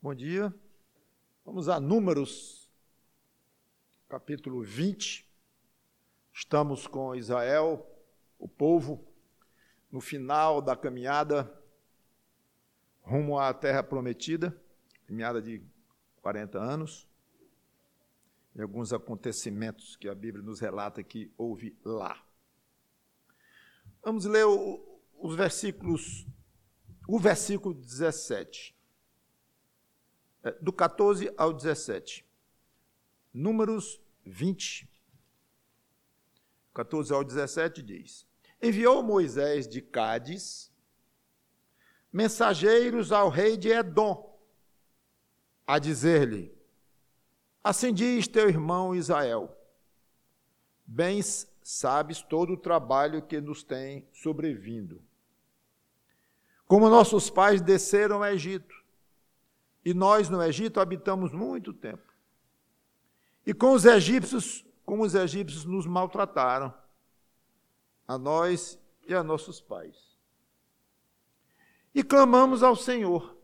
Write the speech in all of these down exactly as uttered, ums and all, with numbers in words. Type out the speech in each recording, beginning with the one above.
Bom dia. Vamos a Números, capítulo vinte. Estamos com Israel, o povo, no final da caminhada rumo à Terra Prometida, caminhada de quarenta anos, e alguns acontecimentos que a Bíblia nos relata que houve lá. Vamos ler o, os versículos, o versículo dezessete. Do catorze ao dezessete. Números vinte, catorze ao dezessete diz: Enviou Moisés de Cádiz mensageiros ao rei de Edom, a dizer-lhe: Assim diz teu irmão Israel, bem sabes todo o trabalho que nos tem sobrevindo. Como nossos pais desceram ao Egito, e nós no Egito habitamos muito tempo. E com os egípcios, como os egípcios nos maltrataram, a nós e a nossos pais. E clamamos ao Senhor.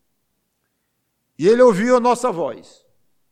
E ele ouviu a nossa voz.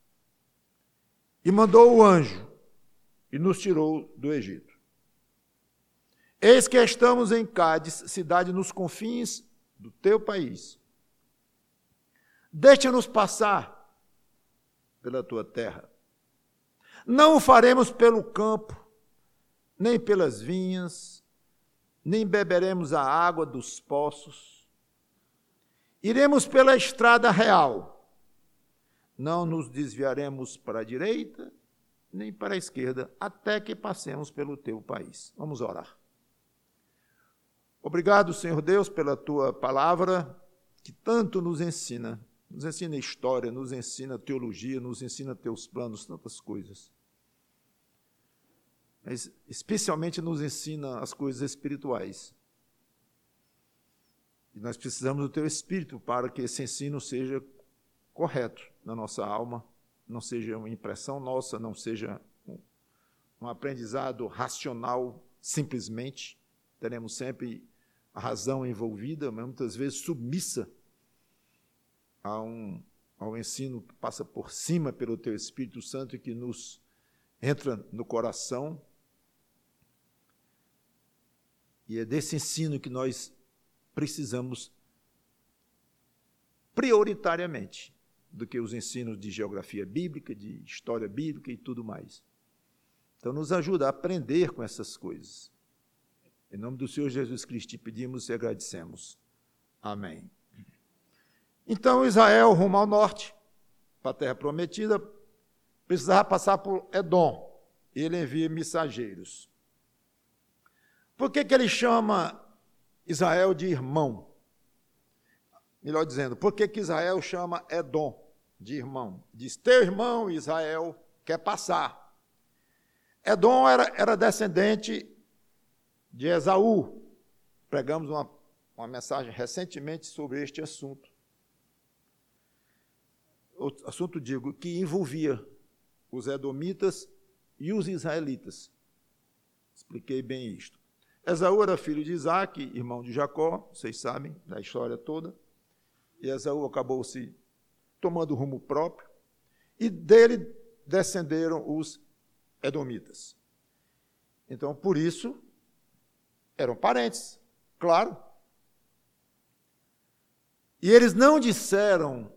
E mandou o anjo, e nos tirou do Egito. Eis que estamos em Cádiz, cidade nos confins do teu país. Deixa-nos passar pela tua terra. Não o faremos pelo campo, nem pelas vinhas, nem beberemos a água dos poços. Iremos pela estrada real. Não nos desviaremos para a direita, nem para a esquerda, até que passemos pelo teu país. Vamos orar. Obrigado, Senhor Deus, pela tua palavra, que tanto nos ensina. Nos ensina história, nos ensina teologia, nos ensina teus planos, tantas coisas. Mas especialmente nos ensina as coisas espirituais. E nós precisamos do teu Espírito para que esse ensino seja correto na nossa alma, não seja uma impressão nossa, não seja um, um aprendizado racional simplesmente. Teremos sempre a razão envolvida, mas muitas vezes submissa a um, ao ensino que passa por cima pelo teu Espírito Santo e que nos entra no coração. E é desse ensino que nós precisamos prioritariamente do que os ensinos de geografia bíblica, de história bíblica e tudo mais. Então, nos ajuda a aprender com essas coisas. Em nome do Senhor Jesus Cristo, te pedimos e agradecemos. Amém. Então, Israel, rumo ao norte, para a Terra Prometida, precisava passar por Edom. E ele envia mensageiros. Por que que ele chama Israel de irmão? Melhor dizendo, por que que Israel chama Edom de irmão? Diz, teu irmão Israel quer passar. Edom era, era descendente de Esaú. Pregamos uma, uma mensagem recentemente sobre este assunto. O assunto, digo, que envolvia os edomitas e os israelitas. Expliquei bem isto. Esaú era filho de Isaac, irmão de Jacó, vocês sabem da história toda. E Esaú acabou se tomando rumo próprio. E dele descenderam os edomitas. Então, por isso, eram parentes, claro. E eles não disseram,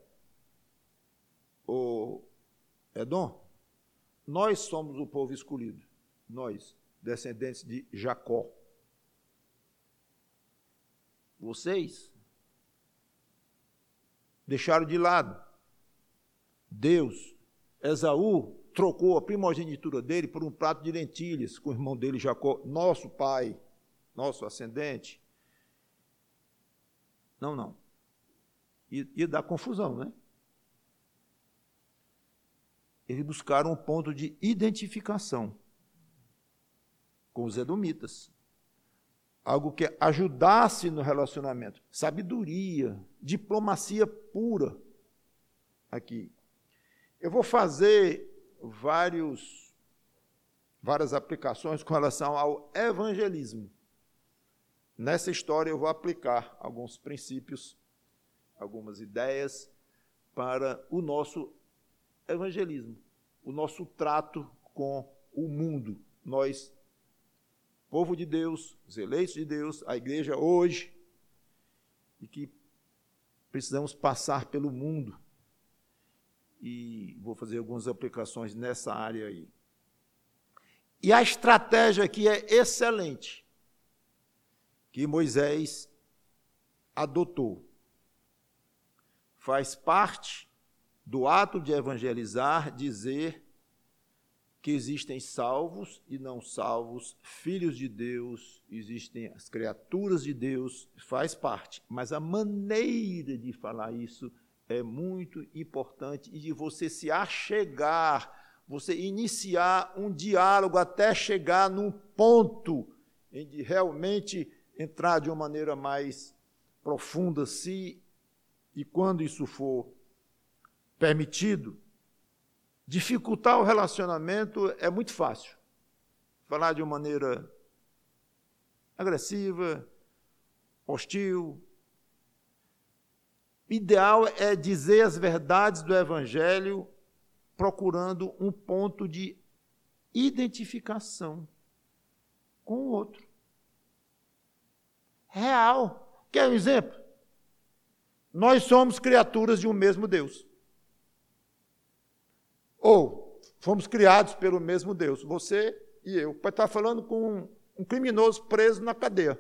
o Edom, nós somos o povo escolhido, nós, descendentes de Jacó. Vocês deixaram de lado. Deus, Esaú, trocou a primogenitura dele por um prato de lentilhas com o irmão dele, Jacó, nosso pai, nosso ascendente. Não, não. Ia, ia dar confusão, né? Eles buscaram um ponto de identificação com os edomitas. Algo que ajudasse no relacionamento. Sabedoria, diplomacia pura. Aqui. Eu vou fazer vários, várias aplicações com relação ao evangelismo. Nessa história eu vou aplicar alguns princípios, algumas ideias, para o nosso evangelismo, o nosso trato com o mundo. Nós, povo de Deus, os eleitos de Deus, a igreja hoje, e que precisamos passar pelo mundo. E vou fazer algumas aplicações nessa área aí. E a estratégia aqui é excelente, que Moisés adotou. Faz parte do ato de evangelizar, dizer que existem salvos e não salvos, filhos de Deus, existem as criaturas de Deus, faz parte. Mas a maneira de falar isso é muito importante, e de você se achegar, você iniciar um diálogo até chegar num ponto em de realmente entrar de uma maneira mais profunda, se e quando isso for permitido. Dificultar o relacionamento é muito fácil. Falar de uma maneira agressiva, hostil. O ideal é dizer as verdades do Evangelho procurando um ponto de identificação com o outro. Real. Quer um exemplo? Nós somos criaturas de um mesmo Deus. Ou fomos criados pelo mesmo Deus, você e eu. Pode estar falando com um, um criminoso preso na cadeia.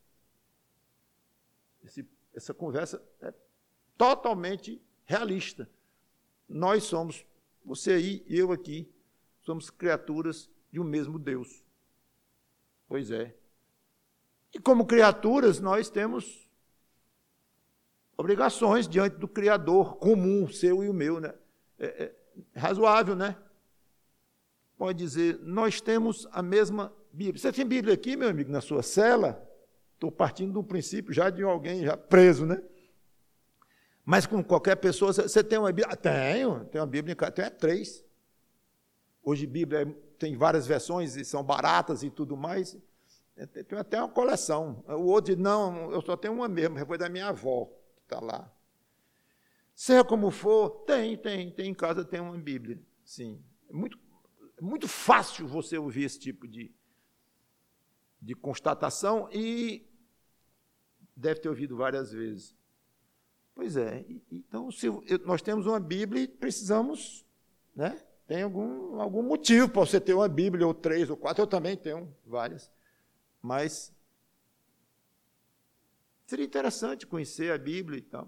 Esse, essa conversa é totalmente realista. Nós somos, você aí e eu aqui, somos criaturas de um mesmo Deus. Pois é. E como criaturas, nós temos obrigações diante do Criador comum, seu e o meu, né? É, é razoável, né? Pode dizer, nós temos a mesma Bíblia. Você tem Bíblia aqui, meu amigo, na sua cela? Estou partindo de um princípio já de alguém já preso, né? Mas com qualquer pessoa, você tem uma Bíblia? Tenho, tenho uma Bíblia, tenho três. Hoje Bíblia tem várias versões e são baratas e tudo mais. Tenho até uma coleção. O outro diz, não, eu só tenho uma mesmo, foi da minha avó, que está lá. Seja como for, tem, tem, tem em casa, tem uma Bíblia, sim. É muito, é muito fácil você ouvir esse tipo de, de constatação e deve ter ouvido várias vezes. Pois é, então se nós temos uma Bíblia e precisamos, né? Tem algum, algum motivo para você ter uma Bíblia, ou três, ou quatro, eu também tenho várias, mas seria interessante conhecer a Bíblia e tal.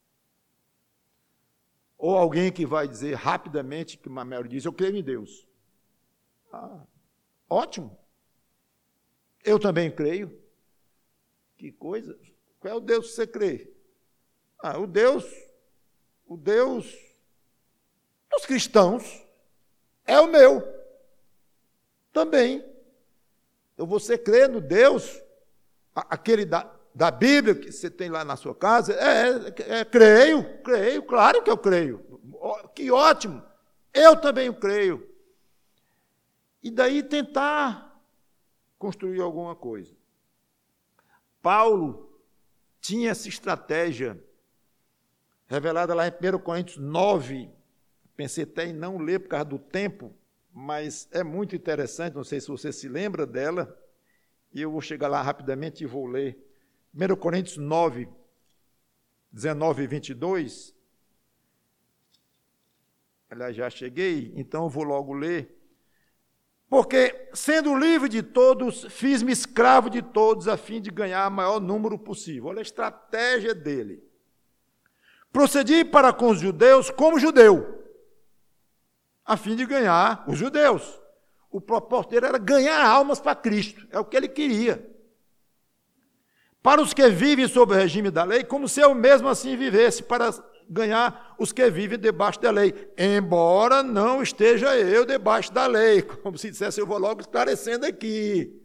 Ou alguém que vai dizer rapidamente, que Mamelo diz, eu creio em Deus. Ah, ótimo. Eu também creio. Que coisa. Qual é o Deus que você crê? Ah, o Deus, o Deus dos cristãos é o meu. Também. Então você crê no Deus, aquele da, da Bíblia que você tem lá na sua casa? É, é, é, creio, creio, claro que eu creio. Que ótimo. Eu também creio. E daí tentar construir alguma coisa. Paulo tinha essa estratégia revelada lá em primeira Coríntios nove, pensei até em não ler por causa do tempo, mas é muito interessante, não sei se você se lembra dela, e eu vou chegar lá rapidamente e vou ler. primeira Coríntios nove, dezenove e vinte e dois. Aliás, já cheguei, então eu vou logo ler. Porque, sendo livre de todos, fiz-me escravo de todos, a fim de ganhar o maior número possível. Olha a estratégia dele. Procedi para com os judeus como judeu, a fim de ganhar os judeus. O propósito dele era ganhar almas para Cristo, é o que ele queria. Para os que vivem sob o regime da lei, como se eu mesmo assim vivesse, para ganhar os que vivem debaixo da lei, embora não esteja eu debaixo da lei, como se dissesse, eu vou logo esclarecendo aqui.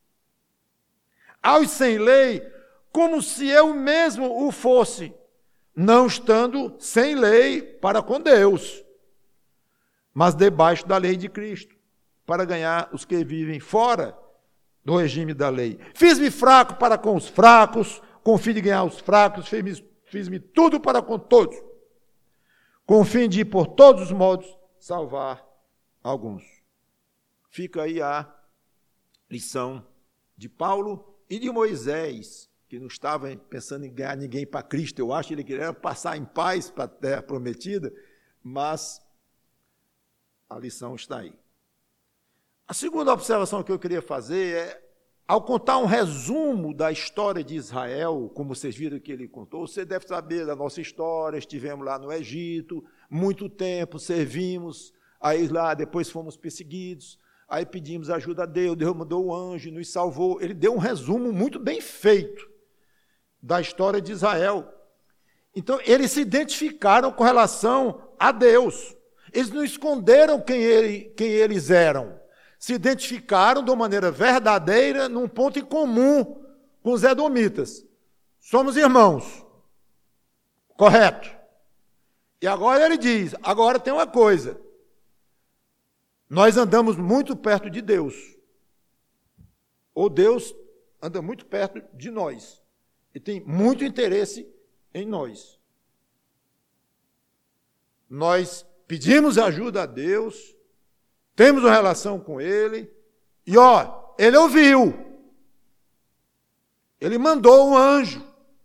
Aos sem lei, como se eu mesmo o fosse, não estando sem lei para com Deus, mas debaixo da lei de Cristo, para ganhar os que vivem fora do regime da lei. Fiz-me fraco para com os fracos, com o fim de ganhar os fracos, fiz-me fiz-me tudo para com todos. com o fim de, por todos os modos, salvar alguns. Fica aí a lição de Paulo e de Moisés, que não estava pensando em ganhar ninguém para Cristo. Eu acho que ele queria passar em paz para a terra prometida, mas a lição está aí. A segunda observação que eu queria fazer é, ao contar um resumo da história de Israel, como vocês viram que ele contou, você deve saber da nossa história, estivemos lá no Egito, muito tempo, servimos, aí lá depois fomos perseguidos, aí pedimos ajuda a Deus, Deus mandou o anjo, nos salvou. Ele deu um resumo muito bem feito da história de Israel. Então, eles se identificaram com relação a Deus. Eles não esconderam quem, ele, quem eles eram. Se identificaram de uma maneira verdadeira, num ponto em comum com os edomitas. Somos irmãos. Correto. E agora ele diz, agora tem uma coisa. Nós andamos muito perto de Deus. Ou Deus anda muito perto de nós. E tem muito interesse em nós. Nós pedimos ajuda a Deus, temos uma relação com Ele, e ó, Ele ouviu. Ele mandou um anjo.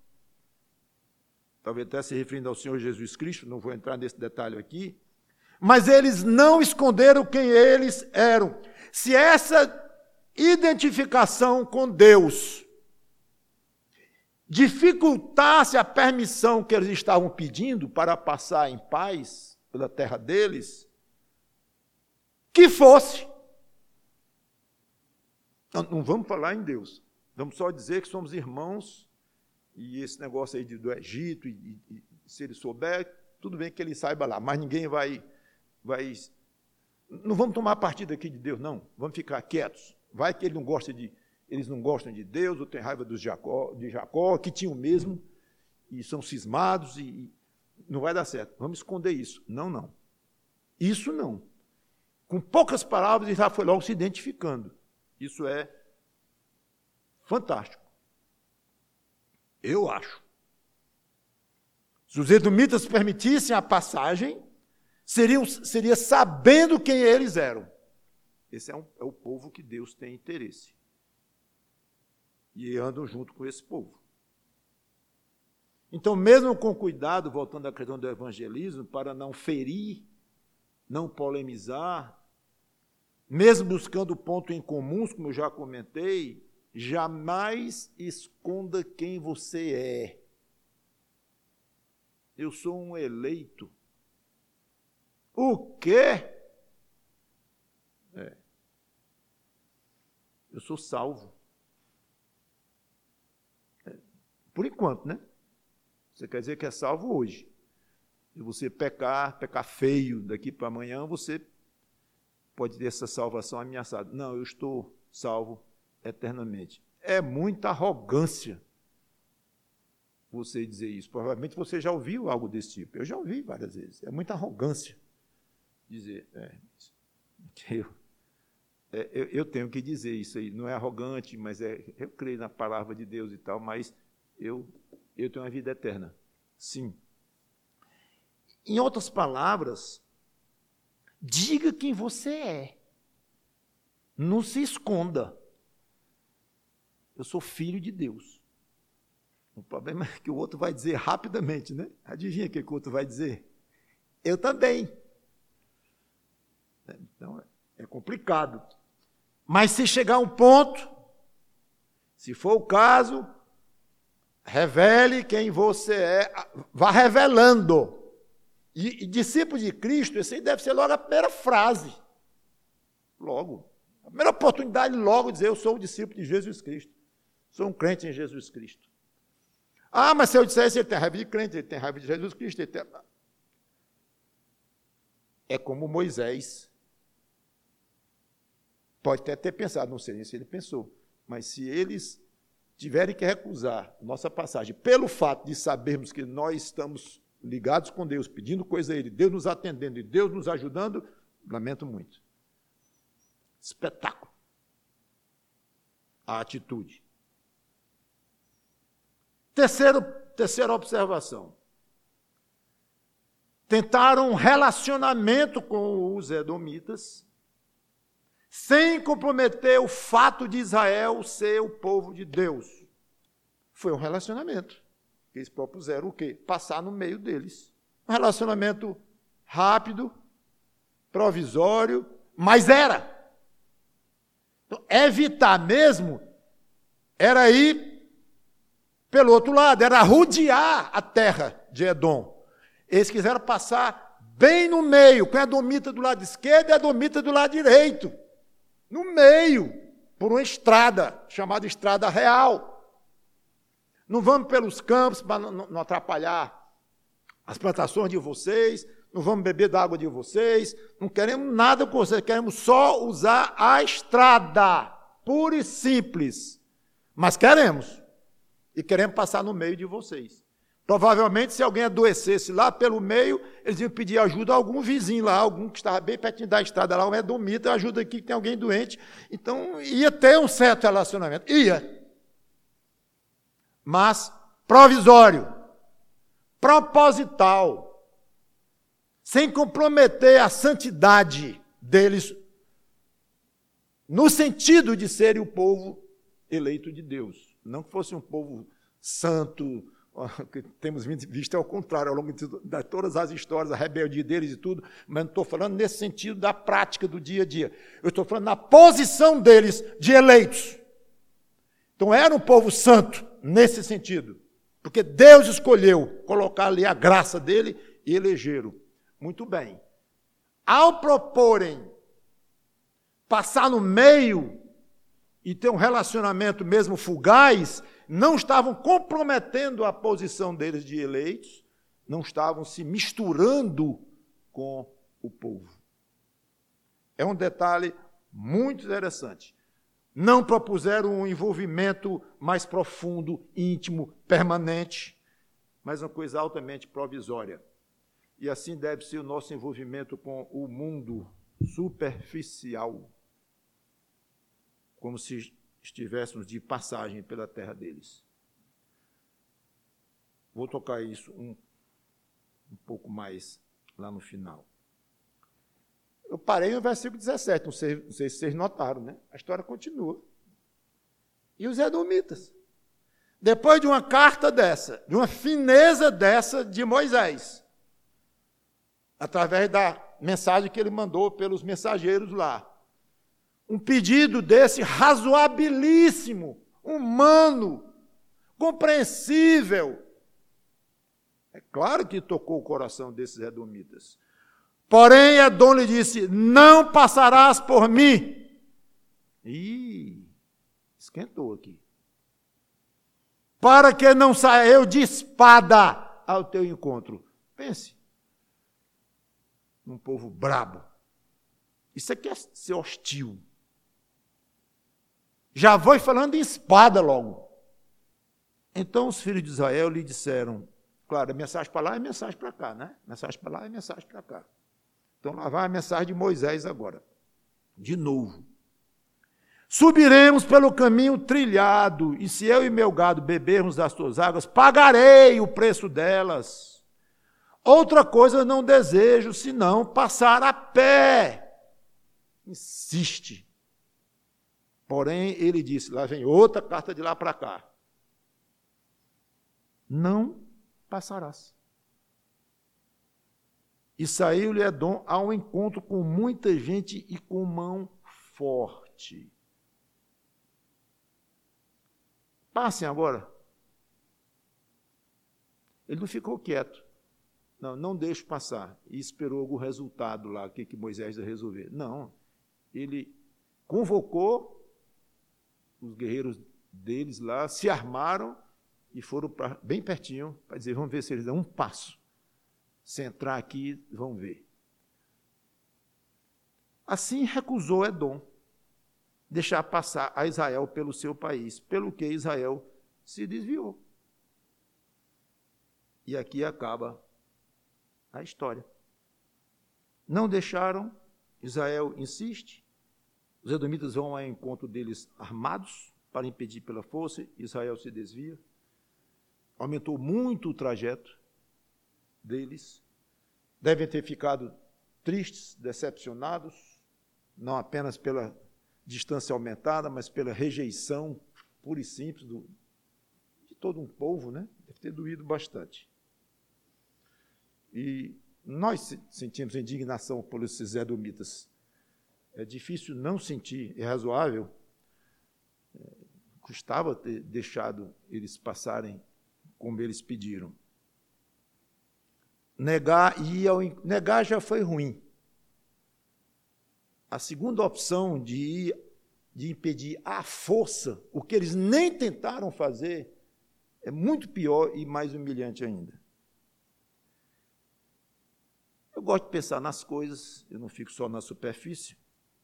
Talvez até se referindo ao Senhor Jesus Cristo, não vou entrar nesse detalhe aqui, mas eles não esconderam quem eles eram. Se essa identificação com Deus dificultasse a permissão que eles estavam pedindo para passar em paz pela terra deles, que fosse. Não, não vamos falar em Deus, vamos só dizer que somos irmãos, e esse negócio aí do Egito, e, e, se ele souber, tudo bem que ele saiba lá, mas ninguém vai, vai... Não vamos tomar partido aqui de Deus, não, vamos ficar quietos. Vai que ele não gosta de, eles não gostam de Deus, ou tem raiva dos Jacó, de Jacó, que tinham mesmo, e são cismados, e, e não vai dar certo. Vamos esconder isso. Não, não. Isso não. Com poucas palavras, ele já foi logo se identificando. Isso é fantástico. Eu acho. Se os edomitas permitissem a passagem, seriam, seria sabendo quem eles eram. Esse é, um, é o povo que Deus tem interesse. E andam junto com esse povo. Então, mesmo com cuidado, voltando à questão do evangelismo, para não ferir, não polemizar, mesmo buscando pontos em comuns, como eu já comentei, jamais esconda quem você é. Eu sou um eleito. O quê? É. Eu sou salvo. É. Por enquanto, né? Você quer dizer que é salvo hoje. Se você pecar, pecar feio daqui para amanhã, você pode ter essa salvação ameaçada. Não, eu estou salvo eternamente. É muita arrogância você dizer isso. Provavelmente você já ouviu algo desse tipo. Eu já ouvi várias vezes. É muita arrogância dizer, é, eu, é, eu, eu tenho que dizer isso aí. Não é arrogante, mas é, eu creio na palavra de Deus e tal, mas eu, eu tenho uma vida eterna. Sim. Em outras palavras, diga quem você é. Não se esconda. Eu sou filho de Deus. O problema é que o outro vai dizer rapidamente, né? Adivinha o que o outro vai dizer? Eu também. Então, é complicado. Mas se chegar a um ponto, se for o caso, revele quem você é, vá revelando. E, e discípulo de Cristo, esse aí deve ser logo a primeira frase. Logo. A primeira oportunidade, logo dizer, eu sou o discípulo de Jesus Cristo. Sou um crente em Jesus Cristo. Ah, mas se eu dissesse, ele tem raiva de crente, ele tem raiva de Jesus Cristo. Ele tem... É como Moisés. Pode até ter pensado, não sei nem se ele pensou, mas se eles tiverem que recusar nossa passagem, pelo fato de sabermos que nós estamos ligados com Deus, pedindo coisa a Ele, Deus nos atendendo e Deus nos ajudando, lamento muito. Espetáculo. A atitude. Terceiro, terceira observação. tentaram um relacionamento com os edomitas, sem comprometer o fato de Israel ser o povo de Deus. Foi um relacionamento. Eles propuseram o quê? Passar no meio deles. Um relacionamento rápido, provisório, mas era. Então, evitar mesmo era ir pelo outro lado, era rodear a terra de Edom. Eles quiseram passar bem no meio, com a edomita do lado esquerdo e a edomita do lado direito. No meio, por uma estrada, chamada Estrada Real. Não vamos pelos campos para não, não atrapalhar as plantações de vocês, não vamos beber da água de vocês, não queremos nada com vocês, queremos só usar a estrada, pura e simples. Mas queremos, e queremos passar no meio de vocês. Provavelmente, se alguém adoecesse lá pelo meio, eles iam pedir ajuda a algum vizinho lá, algum que estava bem pertinho da estrada lá, um edomita, ajuda aqui que tem alguém doente. Então, ia ter um certo relacionamento. Ia. Mas provisório, proposital, sem comprometer a santidade deles, no sentido de serem o povo eleito de Deus. Não que fosse um povo santo, que temos visto ao contrário, ao longo de todas as histórias, a rebeldia deles e tudo, mas não estou falando nesse sentido da prática do dia a dia. Eu estou falando na posição deles de eleitos. Então era um povo santo, nesse sentido, porque Deus escolheu colocar ali a graça dele e elegeram. Muito bem. Ao proporem passar no meio e ter um relacionamento mesmo fugaz, não estavam comprometendo a posição deles de eleitos, não estavam se misturando com o povo. É um detalhe muito interessante. Não propuseram um envolvimento mais profundo, íntimo, permanente, mas uma coisa altamente provisória. E assim deve ser o nosso envolvimento com o mundo superficial, como se estivéssemos de passagem pela terra deles. Vou tocar isso um, um pouco mais lá no final. Eu parei no versículo dezessete, não sei, não sei se vocês notaram, né? A história continua. E os edomitas? Depois de uma carta dessa, de uma fineza dessa de Moisés, através da mensagem que ele mandou pelos mensageiros lá, um pedido desse razoabilíssimo, humano, compreensível. É claro que tocou o coração desses edomitas. Porém, Edom lhe disse, não passarás por mim. Ih, esquentou aqui. Para que não saia eu de espada ao teu encontro. Pense, num povo brabo. Isso aqui é ser hostil. Já vou falando em espada logo. Então os filhos de Israel lhe disseram, claro, a mensagem para lá é mensagem para cá, né? Mensagem para lá é mensagem para cá. Então lá vai a mensagem de Moisés agora. De novo. Subiremos pelo caminho trilhado, e se eu e meu gado bebermos das tuas águas, pagarei o preço delas. Outra coisa não desejo, senão passar a pé. Insiste. Porém, ele disse, lá vem outra carta de lá para cá. Não passarás. E saiu-lhe Edom ao encontro com muita gente e com mão forte. Passem agora. Ele não ficou quieto. Não, não deixe passar. E esperou algum resultado lá, o que, que Moisés ia resolver. Não. Ele convocou os guerreiros deles lá, se armaram e foram pra, bem pertinho para dizer, vamos ver se eles dão um passo. Se entrar aqui, vão ver. Assim recusou Edom deixar passar a Israel pelo seu país, pelo que Israel se desviou. E aqui acaba a história. Não deixaram, Israel insiste, os edomitas vão ao encontro deles armados para impedir pela força, Israel se desvia. Aumentou muito o trajeto deles, devem ter ficado tristes, decepcionados, não apenas pela distância aumentada, mas pela rejeição pura e simples do, de todo um povo, né? Deve ter doído bastante. E nós sentimos indignação por esses edomitas. É difícil não sentir, é razoável. É, custava ter deixado eles passarem como eles pediram. Negar, e ao, negar já foi ruim. A segunda opção de, ir, de impedir à força o que eles nem tentaram fazer é muito pior e mais humilhante ainda. Eu gosto de pensar nas coisas, eu não fico só na superfície.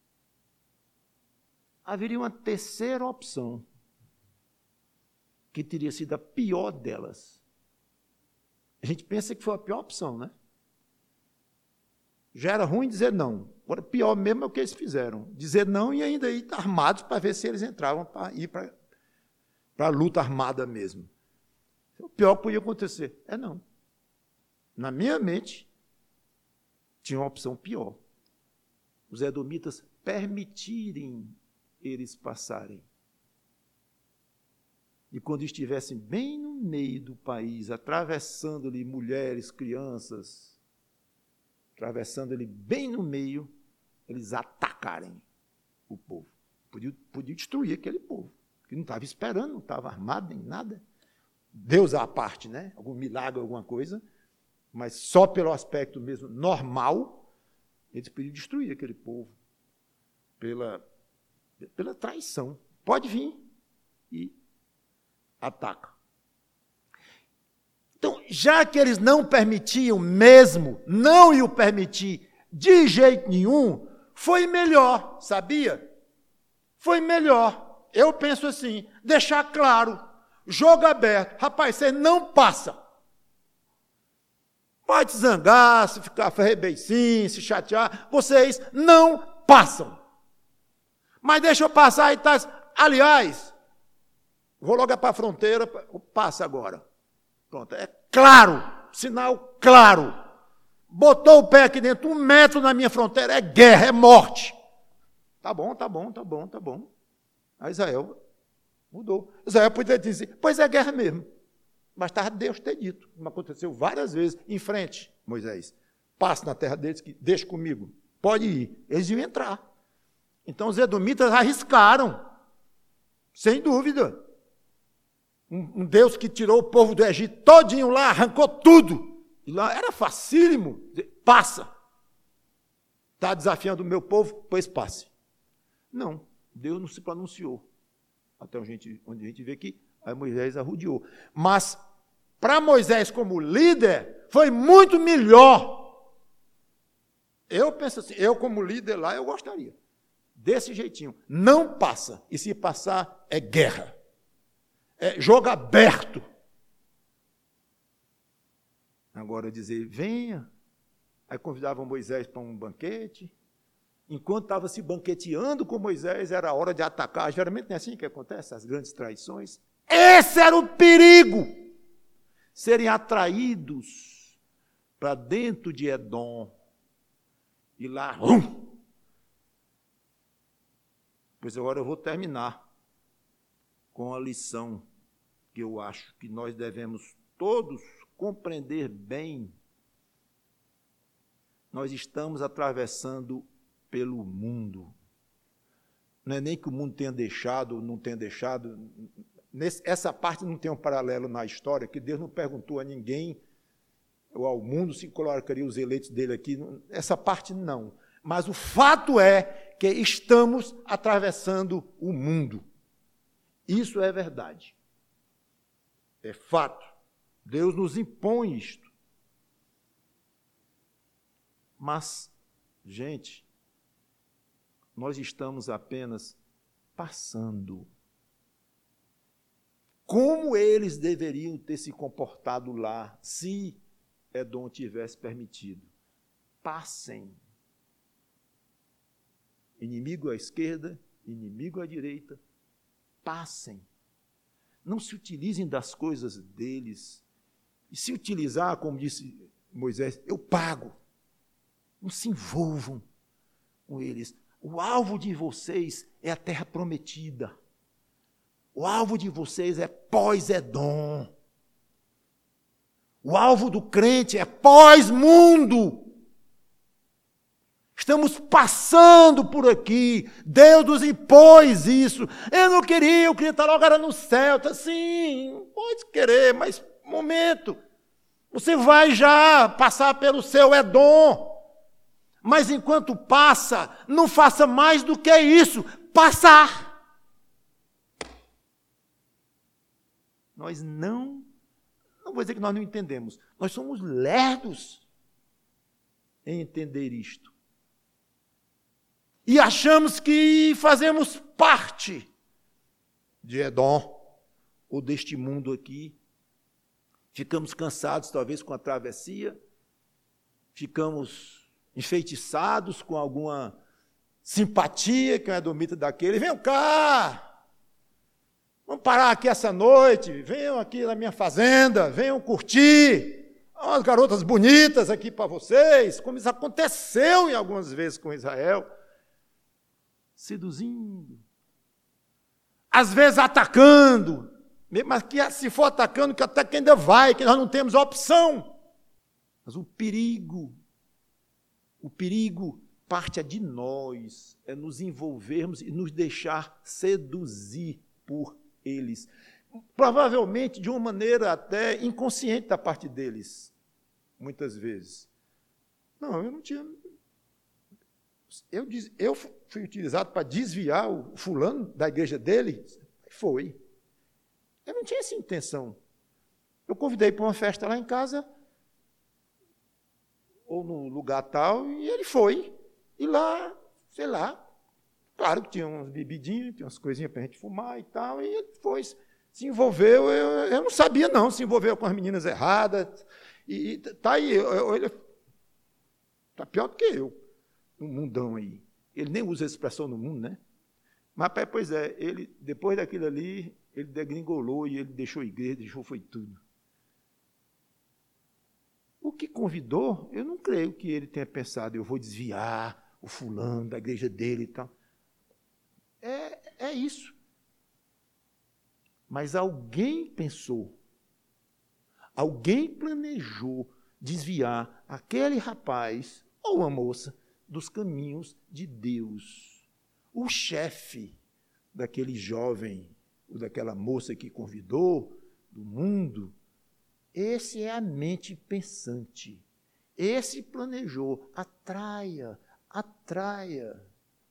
Haveria uma terceira opção, que teria sido a pior delas. A gente pensa que foi a pior opção, né? Já era ruim dizer não. Agora, pior mesmo é o que eles fizeram. Dizer não e ainda ir armados para ver se eles entravam para ir para a luta armada mesmo. O pior que podia acontecer é não. Na minha mente, tinha uma opção pior. Os edomitas permitirem eles passarem. E quando estivessem bem no meio do país, atravessando-lhe mulheres, crianças, atravessando-lhe bem no meio, eles atacarem o povo. Podia, podia destruir aquele povo, que não estava esperando, não estava armado nem nada. Deus à parte, né? Algum milagre, alguma coisa, mas só pelo aspecto mesmo normal, eles podiam destruir aquele povo pela, pela traição. Pode vir e ataca. Então, já que eles não permitiam mesmo, não iam permitir de jeito nenhum, foi melhor, sabia? Foi melhor. Eu penso assim, deixar claro, jogo aberto. Rapaz, você não passa. Pode se zangar, se ficar ferrebeicinho, se chatear, vocês não passam. Mas deixa eu passar e tá. Aliás, vou logo para a fronteira, passa agora. Pronto, é claro, sinal claro. Botou o pé aqui dentro, um metro na minha fronteira, é guerra, é morte. Tá bom, tá bom, tá bom, tá bom. Aí Israel mudou. Israel poderia dizer, pois é guerra mesmo. Bastava Deus ter dito, como aconteceu várias vezes, em frente, Moisés. Passe na terra deles, que deixa comigo, pode ir. Eles iam entrar. Então os edomitas arriscaram, sem dúvida. Um, um Deus que tirou o povo do Egito todinho lá, arrancou tudo. E lá era facílimo. Passa. Está desafiando o meu povo? Pois passe. Não, Deus não se pronunciou. Até onde a gente, onde a gente vê que aí Moisés arrudeou. Mas, para Moisés como líder, foi muito melhor. Eu penso assim, eu como líder lá, eu gostaria. Desse jeitinho. Não passa. E se passar, é guerra. É jogo aberto. Agora dizer, venha. Aí convidavam Moisés para um banquete. Enquanto estava se banqueteando com Moisés, era a hora de atacar. Geralmente não é assim que acontece, as grandes traições. Esse era o perigo. Serem atraídos para dentro de Edom. E lá, hum. Pois agora eu vou terminar com a lição que eu acho que nós devemos todos compreender bem. Nós estamos atravessando pelo mundo. Não é nem que o mundo tenha deixado ou não tenha deixado. Nesse, essa parte não tem um paralelo na história, que Deus não perguntou a ninguém, ou ao mundo, se colocaria os eleitos dele aqui. Essa parte não. Mas o fato é que estamos atravessando o mundo. Isso é verdade. É fato. Deus nos impõe isto. Mas, gente, nós estamos apenas passando. Como eles deveriam ter se comportado lá, se Edom tivesse permitido? Passem. Inimigo à esquerda, inimigo à direita, passem. Não se utilizem das coisas deles. E se utilizar, como disse Moisés, eu pago. Não se envolvam com eles. O alvo de vocês é a terra prometida. O alvo de vocês é pós-Edom. O alvo do crente é pós-mundo. Estamos passando por aqui. Deus nos impôs isso. Eu não queria, eu queria estar logo era no céu. Sim, pode querer, mas momento. Você vai já passar pelo seu Edom. Mas enquanto passa, não faça mais do que isso. Passar. Nós não, não vou dizer que nós não entendemos. Nós somos lerdos em entender isto. E achamos que fazemos parte de Edom, ou deste mundo aqui. Ficamos cansados, talvez, com a travessia. Ficamos enfeitiçados com alguma simpatia que é um edomita daquele. Venham cá! Vamos parar aqui essa noite. Venham aqui na minha fazenda. Venham curtir. Há umas garotas bonitas aqui para vocês. Como isso aconteceu em algumas vezes com Israel. Seduzindo, às vezes atacando, mas que se for atacando, que até que ainda vai, que nós não temos opção. Mas o perigo, o perigo parte é de nós, é nos envolvermos e nos deixar seduzir por eles. Provavelmente de uma maneira até inconsciente da parte deles, muitas vezes. Não, eu não tinha... Eu, eu fui utilizado para desviar o fulano da igreja dele? Foi. Eu não tinha essa intenção. Eu convidei para uma festa lá em casa, ou no lugar tal, e ele foi. E lá, sei lá, claro que tinha umas bebidinhas, tinha umas coisinhas para a gente fumar e tal, e ele foi, se envolveu. Eu, eu não sabia, não, se envolveu com as meninas erradas. E está aí, ele está pior do que eu. Um mundão aí. Ele nem usa a expressão no mundo, né? Mas, pois é, ele, depois daquilo ali, ele degringolou e ele deixou a igreja, deixou foi tudo. O que convidou, eu não creio que ele tenha pensado, eu vou desviar o fulano da igreja dele e tal. É, é isso. Mas alguém pensou, alguém planejou desviar aquele rapaz ou uma moça dos caminhos de Deus. O chefe daquele jovem, ou daquela moça que convidou, do mundo, esse é a mente pensante. Esse planejou. Atraia, atraia.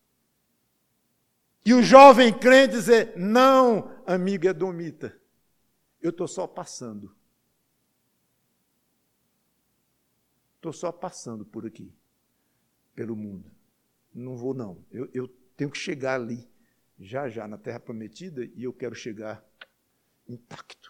E o jovem crente dizer, não, amiga edomita, eu estou só passando. Estou só passando por aqui. Pelo mundo. Não vou, não. Eu, eu tenho que chegar ali, já, já, na Terra Prometida, e eu quero chegar intacto.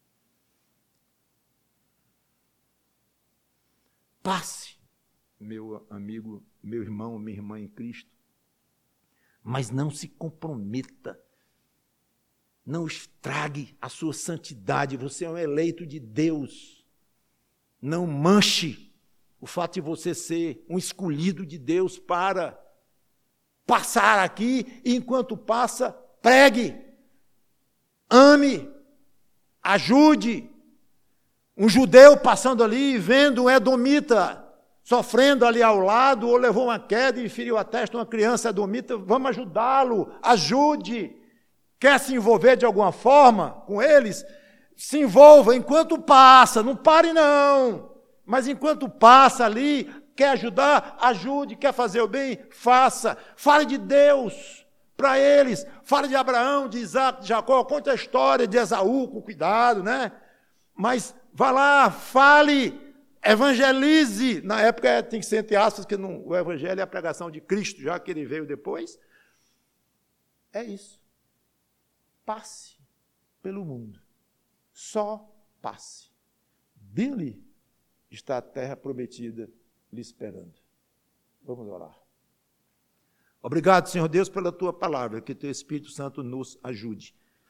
Passe, meu amigo, meu irmão, minha irmã em Cristo, mas não se comprometa. Não estrague a sua santidade. Você é um eleito de Deus. Não manche o fato de você ser um escolhido de Deus para passar aqui, e enquanto passa, pregue, ame, ajude. Um judeu passando ali, vendo um edomita sofrendo ali ao lado, ou levou uma queda e feriu a testa uma criança edomita, vamos ajudá-lo, ajude. Quer se envolver de alguma forma com eles? Se envolva enquanto passa, não pare não. Mas enquanto passa ali, quer ajudar, ajude, quer fazer o bem, faça. Fale de Deus para eles, fale de Abraão, de Isaac, de Jacó, conte a história de Esaú com cuidado, né? Mas vá lá, fale, evangelize. Na época tem que ser entre aspas, que não, o evangelho é a pregação de Cristo, já que ele veio depois. É isso. Passe pelo mundo. Só passe. Billy está a terra prometida lhe esperando. Vamos orar. Obrigado, Senhor Deus, pela tua palavra, que teu Espírito Santo nos ajude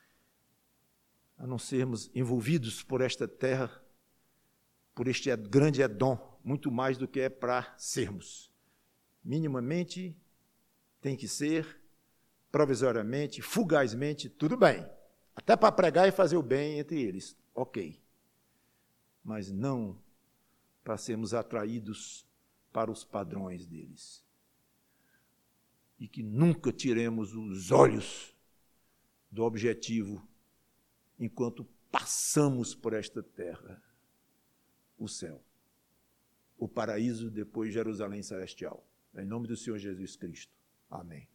a não sermos envolvidos por esta terra, por este grande Edom, muito mais do que é para sermos. minimamente, tem que ser, provisoriamente, fugazmente, tudo bem. Até para pregar e fazer o bem entre eles, ok. Mas não para sermos atraídos para os padrões deles. E que nunca tiremos os olhos do objetivo enquanto passamos por esta terra, o céu, o paraíso, depois Jerusalém celestial. Em nome do Senhor Jesus Cristo. Amém.